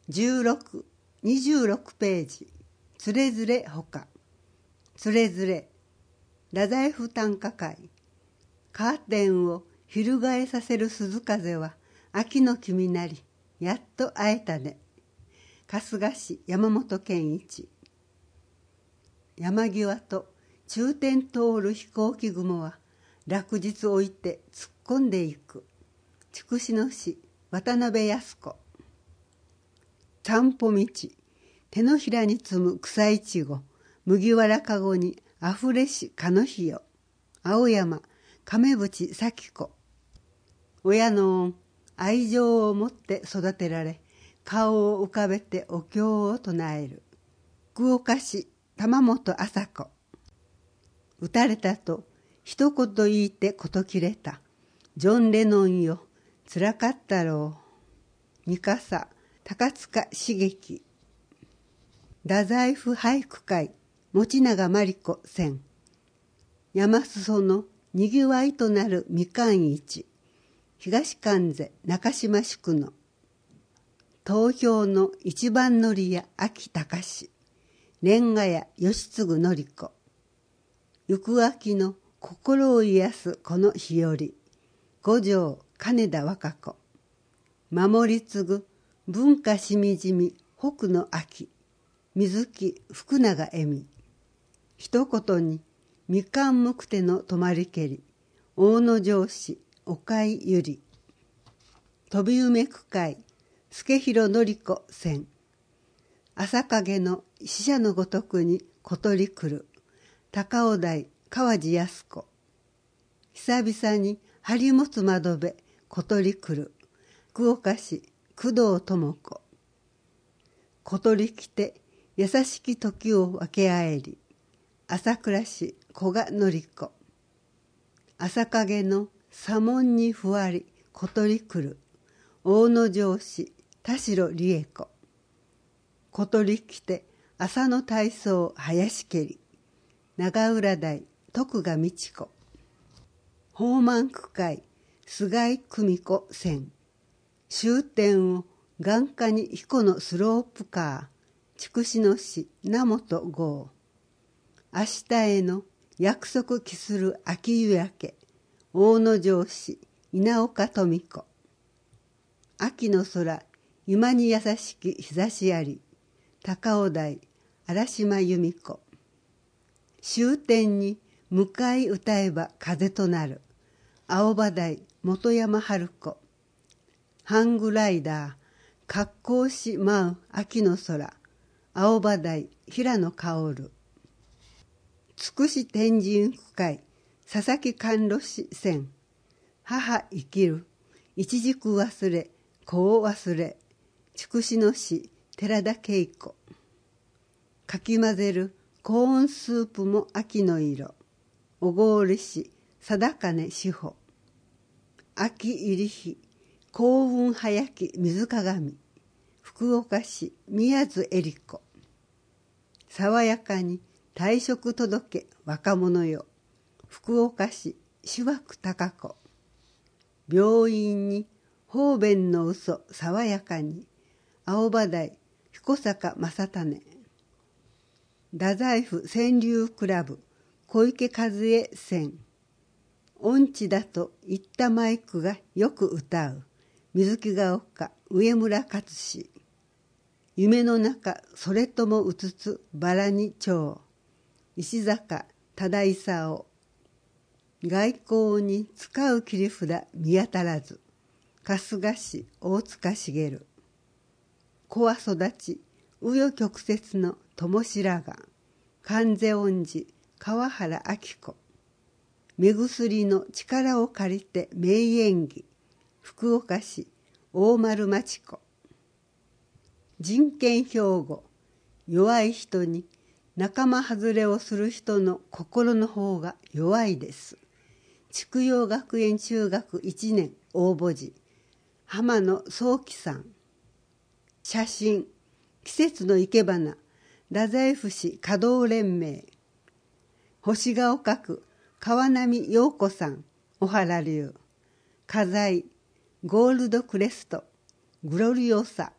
16、26ページ。つれづれほか。つれづれ。太宰府短歌会。カーテンを翻させる鈴風は秋の君なり、やっと会えたね。春日市山本健一。山際と中天通る飛行機雲は落日置いて突っ込んでいく。筑紫野市渡辺靖子。散歩道、手のひらに摘む草いちご、麦わらかごにあふれしかの日よ。青山亀渕咲子。親の恩、愛情を持って育てられ、顔を浮かべてお経を唱える。福岡市玉本麻子。撃たれたと一言言いてこと切れた。ジョン・レノンよ、つらかったろう。三笠高塚茂樹。太宰府俳句会持永真理子選。山裾のにぎわいとなるみかん市。東関西中島宿の。東京の一番乗り屋秋隆。蓮華屋吉次典子。行く秋の心を癒すこの日和。五条金田和歌子。守り継ぐ文化しみじみ北の秋。水木福永恵美。一言にみかんむくての泊まりけり。大野城市岡井ゆり。飛び梅区会助広典子選。朝影の死者のごとくに小鳥来る。高尾台川地靖子。久々に張持つ窓辺小鳥来る。福岡市工藤智子。小鳥来て優しき時を分け合えり。朝倉市古賀典子。朝影の左門にふわり小鳥来る。大野城市田代理恵子。小鳥来て朝の体操林蹴り。長浦台徳賀美智子。宝満区会菅井久美子選。終点を眼下に彦のスロープカー。筑紫野市名本剛。明日への約束期する秋夕焼け。大野城市稲岡富子。秋の空今に優しき日差しあり。高尾台荒島由美子。終点に向かい歌えば風となる。青葉台本山春子。ハングライダー格好し舞う秋の空。青葉台平野薫。つくし天神区会佐々木甘露寺選。母生きる一軸忘れ子を忘れ。筑紫野市寺田恵子。かき混ぜるコーンスープも秋の色。小郡市貞金志保。秋入り日幸運早き水鏡。福岡市宮津恵里子。爽やかに退職届け若者よ。福岡市芝生貴子。病院に方便の嘘爽やかに。青葉台彦坂正種。太宰府川柳クラブ小池和恵選。音痴だと言ったマイクがよく歌う。水木が丘上村勝志。夢の中それともうつつバラに蝶。石坂忠勲。外交に使う切り札見当たらず。春日市大塚茂。子は育ち紆余曲折の友白髪。観世音寺川原明子。目薬の力を借りて名演技。福岡市大丸町子。人権標語。弱い人に仲間外れをする人の心の方が弱いです。筑陽学園中学1年応募時。浜野宗樹さん。写真。季節の生け花。太宰府市華道連盟。星が丘区川波陽子さん。小原流。花材ゴールドクレストグロリオサ。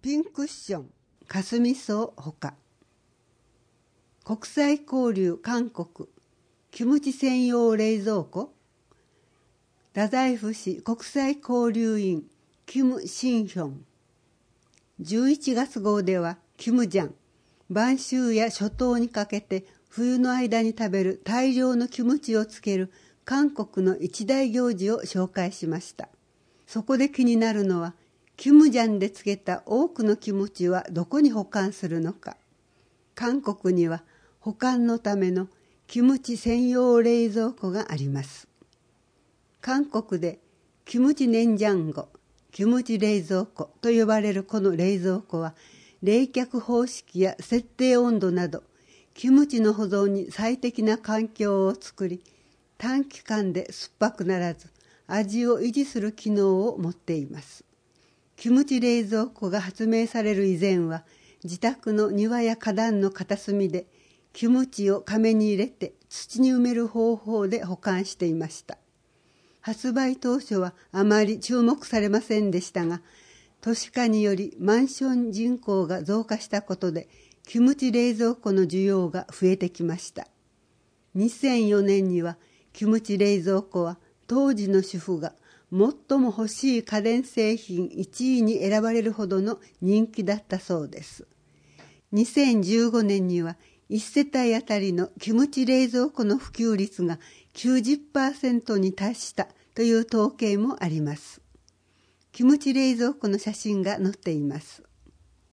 ピンクッション、霞草ほか。国際交流韓国、キムチ専用冷蔵庫。太宰府市国際交流員、キム・シンヒョン。11月号では、キムジャン、晩秋や初冬にかけて冬の間に食べる大量のキムチをつける韓国の一大行事を紹介しました。そこで気になるのは、キムジャンでつけた多くのキムチはどこに保管するのか。韓国には保管のためのキムチ専用冷蔵庫があります。韓国でキムチネンジャンゴ、キムチ冷蔵庫と呼ばれるこの冷蔵庫は、冷却方式や設定温度など、キムチの保存に最適な環境を作り、短期間で酸っぱくならず、味を維持する機能を持っています。キムチ冷蔵庫が発明される以前は、自宅の庭や花壇の片隅で、キムチを甕に入れて土に埋める方法で保管していました。発売当初はあまり注目されませんでしたが、都市化によりマンション人口が増加したことで、キムチ冷蔵庫の需要が増えてきました。2004年にはキムチ冷蔵庫は当時の主婦が最も欲しい家電製品1位に選ばれるほどの人気だったそうです。2015年には1世帯あたりのキムチ冷蔵庫の普及率が 90% に達したという統計もあります。キムチ冷蔵庫の写真が載っています。